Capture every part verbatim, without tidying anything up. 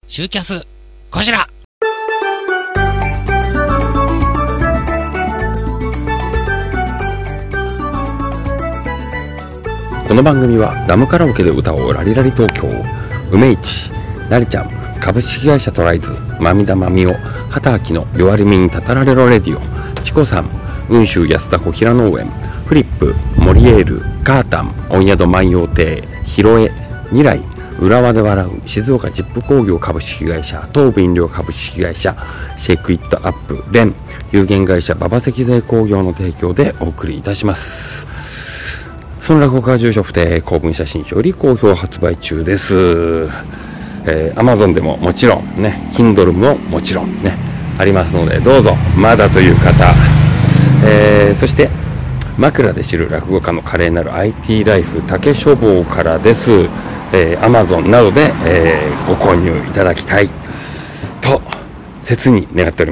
シューキャスこちら。 この番組はダムカラオケで歌おうラリラリ東京、梅市、なりちゃん、株式会社トライズ、まみだまみお、畑明の弱りみにたたられろレディオ、チコさん、雲州安田小平農園、フリップ、モリエール、カータン、御宿万葉亭、ヒロエ、ニライ、浦和で笑う、静岡ジップ工業株式会社、東武飲料株式会社、シェイクイットアップ、レン、有限会社馬場石材工業の提供でお送りいたします。その落語家住所不定公文写真書より好評発売中です。えー、Amazon でももちろんね、Kindle ももちろんねありますので、どうぞまだという方、えー、そして枕で知る落語家の華麗なる アイティー ライフ竹書房からです。えー、Amazon などで、えー、ご購入いただきたいと切に願っております。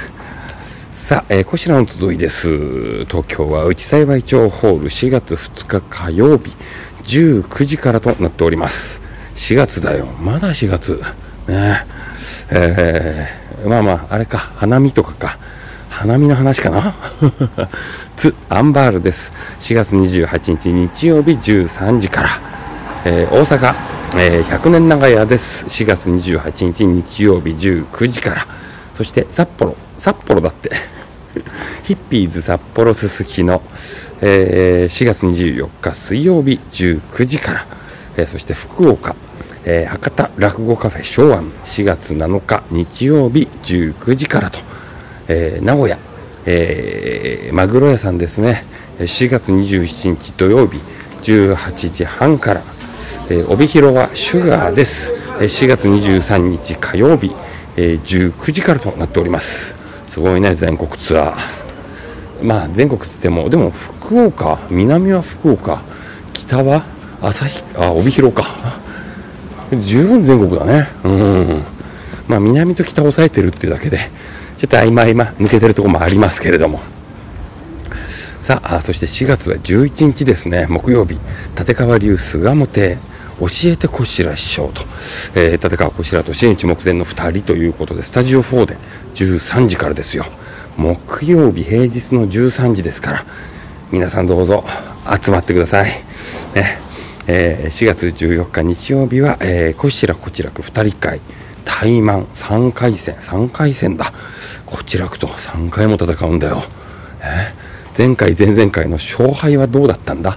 さあ、えー、こちらの集いです。東京は内幸町ホールしがつふつか火曜日じゅうくじからとなっております。しがつだよ、まだしがつねえー、まあまああれか、花見とかか、花見の話かなツ・アンバールです。しがつにじゅうはちにち日曜日じゅうさんじから、えー、大阪、えー、ひゃくねん長屋です。しがつにじゅうはちにち日曜日じゅうくじから。そして札幌、札幌だってヒッピーズ札幌すすきの、えー、しがつにじゅうよっか水曜日じゅうくじから、えー、そして福岡、えー、博多落語カフェ昭安しがつなのか日曜日じゅうくじからと、えー、名古屋、えー、マグロ屋さんですね。しがつにじゅうしちにち土曜日じゅうはちじはんから、えー、帯広はシュガーです。しがつにじゅうさんにち火曜日、えー、じゅうくじからとなっております。すごいね、全国ツアー。まあ全国って言っても、でも福岡、南は福岡、北は旭あ帯広か十分全国だね。うん、まあ南と北を抑えてるっていうだけでちょっと曖昧ま抜けてるところもありますけれども。さあ、そしてしがつはじゅういちにちですね、木曜日、立川流巣鴨亭教えてこしら師匠と、えー、立川こしらと真打ち目前のふたりということで、スタジオフォーでじゅうさんじからですよ。木曜日平日のじゅうさんじですから、皆さんどうぞ集まってくださいね。えー、しがつじゅうよっか日曜日は、えー、こしらこちらくふたり会対マンさんかい戦さんかい戦だ。こちらくとさんかいも戦うんだよ。えー、前回前々回の勝敗はどうだったんだ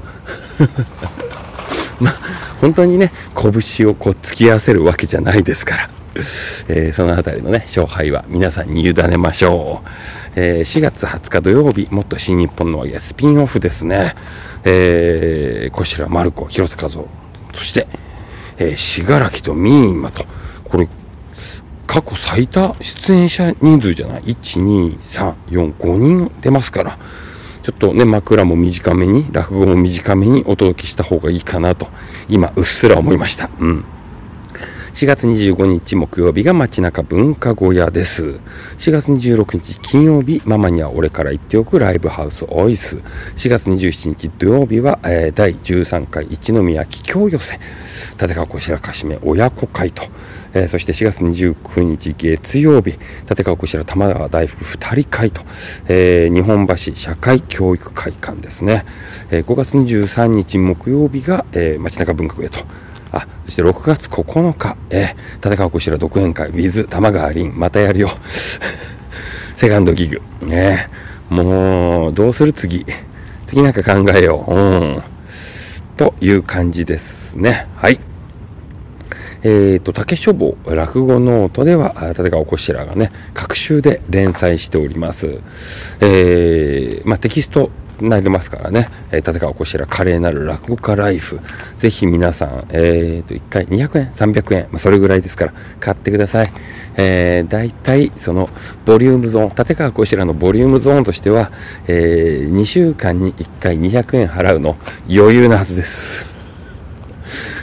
まあ本当にね、拳をこう突き合わせるわけじゃないですから、えー、そのあたりのね勝敗は皆さんに委ねましょう。えー、しがつはつか土曜日、もっと新日本のわけスピンオフですね。えー、こちらマルコ広瀬和夫、そして、えー、信楽とミーマと、これ過去最多出演者人数じゃない、いち、に、さん、よん、ごにん出ますから、ちょっとね、枕も短めに、落語も短めにお届けした方がいいかなと、今、うっすら思いました。うん。しがつにじゅうごにち木曜日が街中文化小屋です。しがつにじゅうろくにち金曜日、ママには俺から言っておくライブハウスオイス。しがつにじゅうしちにち土曜日は、えー、だいじゅうさんかい一宮桔梗寄せ。立川こしらかしめ親子会と。えー、そしてしがつにじゅうくにち月曜日、立川こしら玉川大福二人会と、えー、日本橋社会教育会館ですね。えー、ごがつにじゅうさんにち木曜日が、えー、街中文化小屋と。あ、そしてろくがつここのか、えー、立川こしら独演会 with 玉川凛、またやるよセカンドギグね。もうどうする次次なんか考えよう、うん、という感じですね。はい。えーと竹書房落語ノートでは立川こしらがね各週で連載しております。えー、まあテキストになりますからね、えー、立川こしら華麗なる落語家ライフ、ぜひ皆さん、えー、といっかいにひゃくえんさんびゃくえん、まあ、それぐらいですから買ってください。えー、だいたいそのボリュームゾーン、立川こしらのボリュームゾーンとしては、えー、にしゅうかんにいっかいにひゃくえん払うの余裕なはずです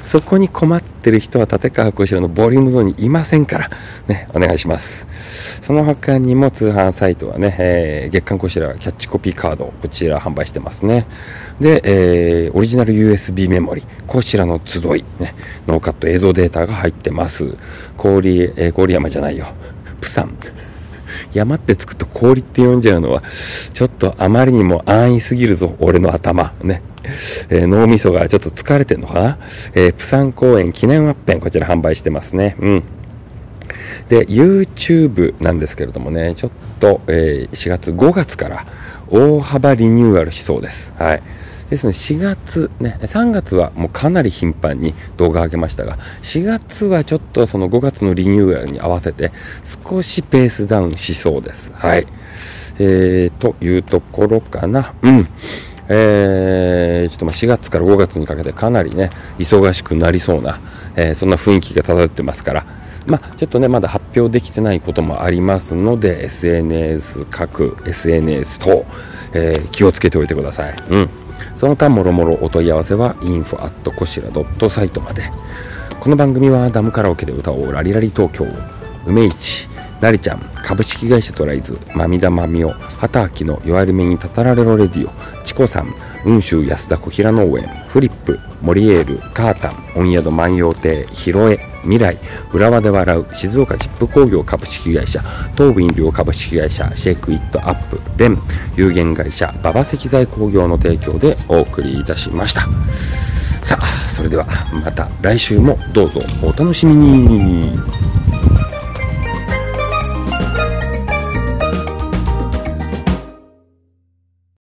そこに困ってる人は立川こしらのボリュームゾーンにいませんからね、お願いします。その他にも通販サイトはね、えー、月刊こしらキャッチコピーカード、こちら販売してますね。で、えー、オリジナル ユーエスビー メモリ、こちらの集い、ね、ノーカット映像データが入ってます。氷、えー、氷山じゃないよ、プサン山ってつくと氷って呼んじゃうのはちょっとあまりにも安易すぎるぞ、俺の頭ね。えー、脳みそがちょっと疲れてんのかな。えー、プサン公演記念ワッペン、こちら販売してますね。うん。で YouTube なんですけれどもね、ちょっと、えー、しがつごがつから大幅リニューアルしそうです。はい。ですね、しがつね、さんがつはもうかなり頻繁に動画上げましたが、しがつはちょっとそのごがつのリニューアルに合わせて少しペースダウンしそうです。はい。えー、というところかな。うん。えー、ちょっとまあしがつからごがつにかけてかなりね、忙しくなりそうな、えー、そんな雰囲気が漂ってますから、まあ、ちょっとねまだ発表できてないこともありますので エスエヌエス 各 エスエヌエス 等、えー、気をつけておいてください。うん。その他もろもろお問い合わせは インフォ アット コシラ ドット サイトまで。この番組はダムカラオケで歌おうラリラリ東京、梅市、なりちゃん、株式会社トライズ、まみだまみお、畑明の弱り目にたたられろレディオ、チコさん、雲州安田小平農園、フリップ、モリエール、カータン、温宿万葉亭、ヒロエ、未来、浦和で笑う、静岡ジップ工業株式会社、東武飲料株式会社、シェイクイットアップ、レン、有限会社、馬場石材工業の提供でお送りいたしました。さあ、それではまた来週もどうぞお楽しみに。